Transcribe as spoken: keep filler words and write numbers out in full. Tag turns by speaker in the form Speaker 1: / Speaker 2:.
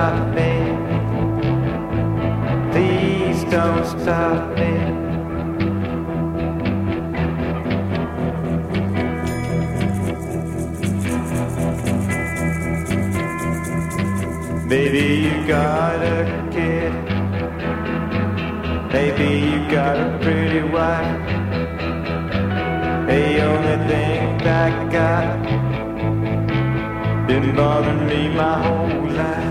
Speaker 1: stop me. Please don't stop me. Maybe you got a kid. Maybe you got a pretty wife. The only thing that got been bothering me my whole life.